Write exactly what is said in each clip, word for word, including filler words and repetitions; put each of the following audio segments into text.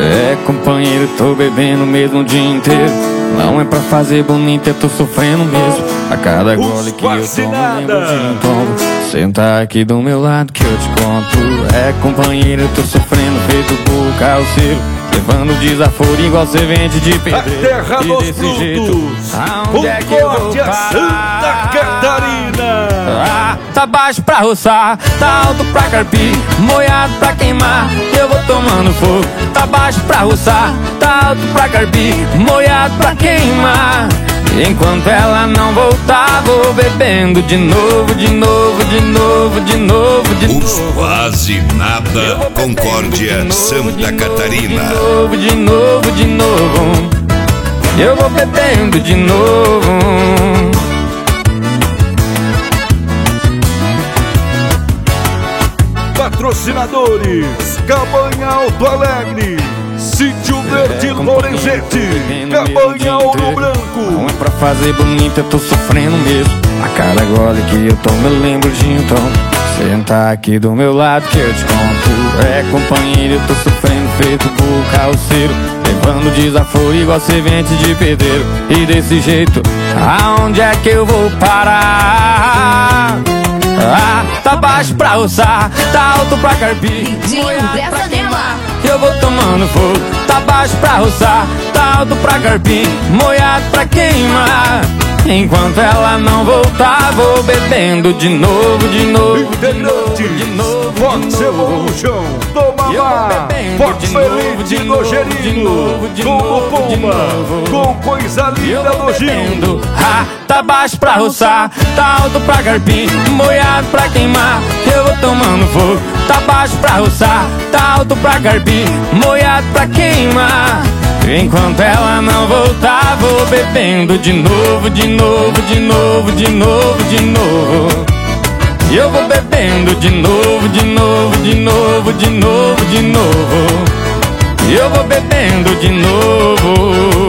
É, companheiro, tô bebendo mesmo o dia inteiro. Não é pra fazer bonito, eu tô sofrendo mesmo. A cada gole que eu tomo, lembro de um tombo. Senta aqui do meu lado que eu te conto. É, companheiro, eu tô sofrendo feito burro carroceiro, levando desaforo igual servente de pedreiro. A terra dos frutos, aonde é que eu vou parar? Santa Catarina. Ah, tá baixo pra roçar, tá alto pra carpir, molhado pra queimar, eu vou tomando fogo. Tá baixo pra roçar, tá alto pra carpir, molhado pra queimar. Enquanto ela não voltar, vou bebendo de novo, de novo, de novo, de novo, de novo. Os quase nada, Concórdia, Santa Catarina. De novo, de novo, de novo. Eu vou bebendo de novo. Patrocinadores: Cabanha Alto Alegre, Sítio Verde Lorenzetti, Cabanha Ouro Branco. Não é pra fazer bonito, eu tô sofrendo mesmo. A cada gole que eu tomo, eu lembro de um tom. Senta aqui do meu lado que eu te conto. É, companheiro, eu tô sofrendo feito burro carroceiro, levando desaforo igual servente de pedreiro. E desse jeito, aonde é que eu vou parar? Ah, tá baixo pra roçar, tá alto pra carpir, molhado pra queimar, eu vou tomando fogo. Tá baixo pra roçar, tá alto pra carpir, molhado pra queimar. Enquanto ela não voltar, vou bebendo de novo, de novo, de novo, de novo. Fox Evolution, toma lá. Fox Elite Nojeirinho, Tubo Puma, com coisa linda nojinho. Ah, tá baixo pra roçar, tá alto pra carpir, molhado pra queimar, eu vou tomando fogo. Tá baixo pra roçar, tá alto pra carpir, molhado pra queimar. Enquanto ela não voltar, vou bebendo de novo, de novo, de novo, de novo, de novo. E eu vou bebendo de novo, de novo, de novo, de novo, de novo. E eu vou bebendo de novo.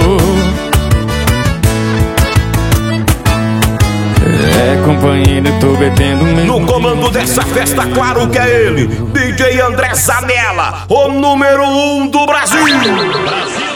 É, companheiro, eu tô bebendo mesmo. No comando dessa festa, claro que é ele, D J André Zanella, o número um do Brasil. Brasil.